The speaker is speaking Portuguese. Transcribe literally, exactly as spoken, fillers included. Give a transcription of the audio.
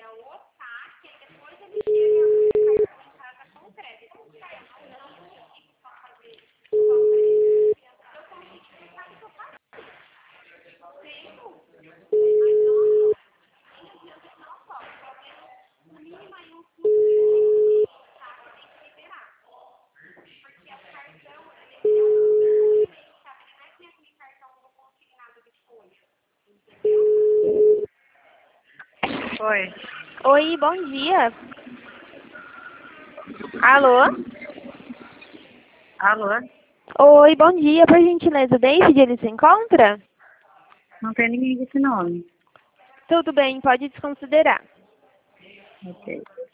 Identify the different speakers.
Speaker 1: Oi.
Speaker 2: Oi, bom dia. Alô?
Speaker 1: Alô?
Speaker 2: Oi, bom dia. Por gentileza, o David, ele se encontra?
Speaker 1: Não tem ninguém com esse nome.
Speaker 2: Tudo bem, pode desconsiderar.
Speaker 1: Ok.